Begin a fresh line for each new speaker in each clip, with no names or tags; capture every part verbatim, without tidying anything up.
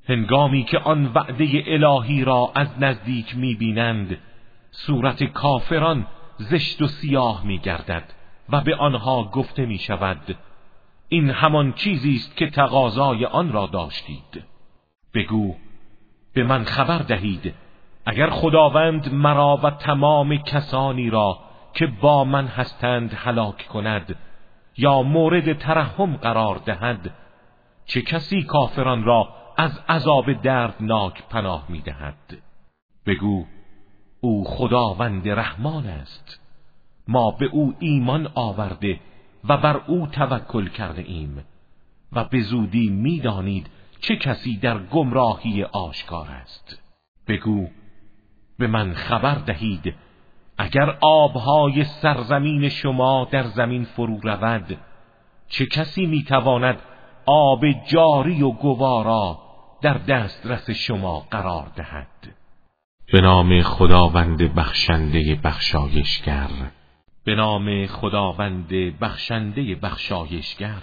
هنگامی که آن وعده الهی را از نزدیک می‌بینند، صورت کافران زشت و سیاه می‌گردد و به آنها گفته می‌شود این همان چیزی است که تقاضای آن را داشتید. بگو به من خبر دهید اگر خداوند مرا و تمام کسانی را که با من هستند هلاک کند یا مورد ترحم قرار دهد، چه کسی کافران را از عذاب دردناک پناه می‌دهد؟ بگو او خداوند رحمان است، ما به او ایمان آورده و بر او توکل کرده ایم و به زودی می‌دانید چه کسی در گمراهی آشکار است. بگو به من خبر دهید اگر آبهای سرزمین شما در زمین فرو رود، چه کسی میتواند آب جاری و گوارا در دسترس شما قرار دهد؟
به نام خداوند بخشنده بخشایشگر.
به نام خداوند بخشنده بخشایشگر.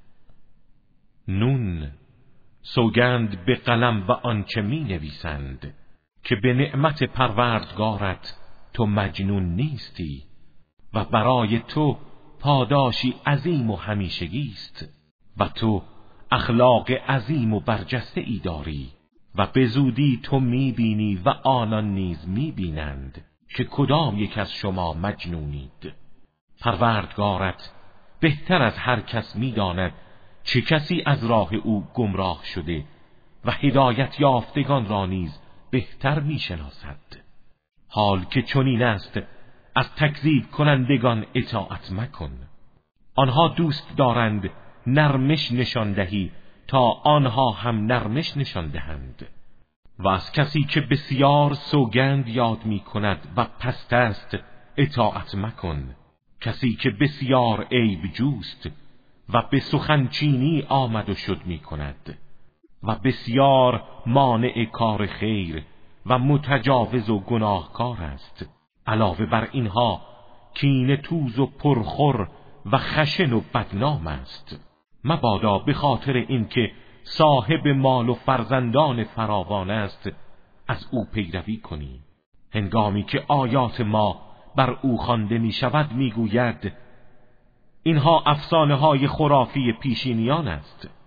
نون. سوگند به قلم و آنچه می نویسند که به نعمت پروردگارت تو مجنون نیستی و برای تو پاداشی عظیم و همیشگی است و تو اخلاق عظیم و برجسته ای داری و به زودی تو می بینی و آنان نیز می بینند که کدام یک از شما مجنونید. پروردگارت بهتر از هر کس می داند چه کسی از راه او گمراه شده و هدایت یافتگان را نیز بهتر می شناسد. حال که چنین است از تکذیب کنندگان اطاعت مکن. آنها دوست دارند نرمش نشان دهی تا آنها هم نرمش نشان دهند. و از کسی که بسیار سوگند یاد می کند و پست است اطاعت مکن. کسی که بسیار عیب جوست و به سخنچینی آمد و شد می کند و بسیار مانع کار خیر و متجاوز و گناهکار است. علاوه بر اینها کینه توز و پرخور و خشن و بدنام است. مبادا به خاطر اینکه صاحب مال و فرزندان فراوان است از او پیروی کنی. هنگامی که آیات ما بر او خوانده می شود می گوید اینها افسانه های خرافی پیشینیان است.